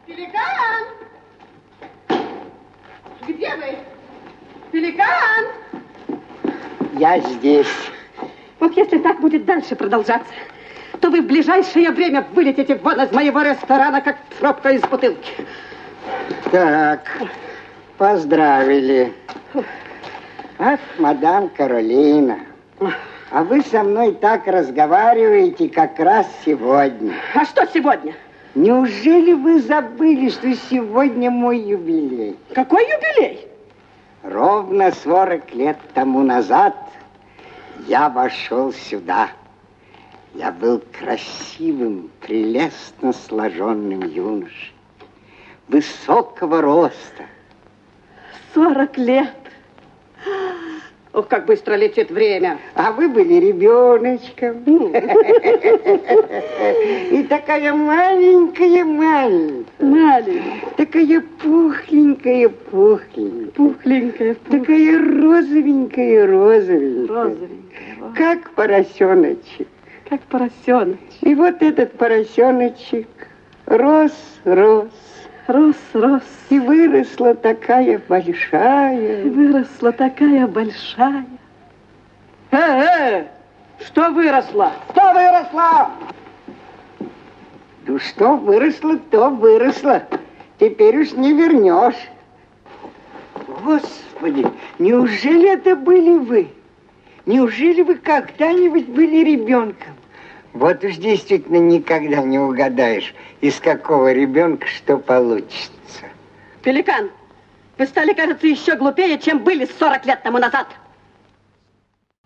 Пеликан! Где вы? Пеликан! Я здесь. Вот если так будет дальше продолжаться, то вы в ближайшее время вылетите вон из моего ресторана, как пробка из бутылки. Так, поздравили. Ах, мадам Каролина, а вы со мной так разговариваете как раз сегодня. А что сегодня? Неужели вы забыли, что сегодня мой юбилей? Какой юбилей? Ровно 40 лет тому назад я вошел сюда. Я был красивым, прелестно сложенным юношей, высокого роста. 40 лет. Ох, как быстро летит время. А вы были ребеночком. И такая маленькая. Такая пухленькая. Такая розовенькая. Как поросеночек. И вот этот поросеночек рос. И выросла такая большая. Что выросло? Ну что выросло, то выросло. Теперь уж не вернешь. Господи, неужели это были вы? Неужели вы когда-нибудь были ребенком? Вот уж действительно никогда не угадаешь, из какого ребенка что получится. Пеликан, вы стали, кажется, еще глупее, чем были 40 лет тому назад.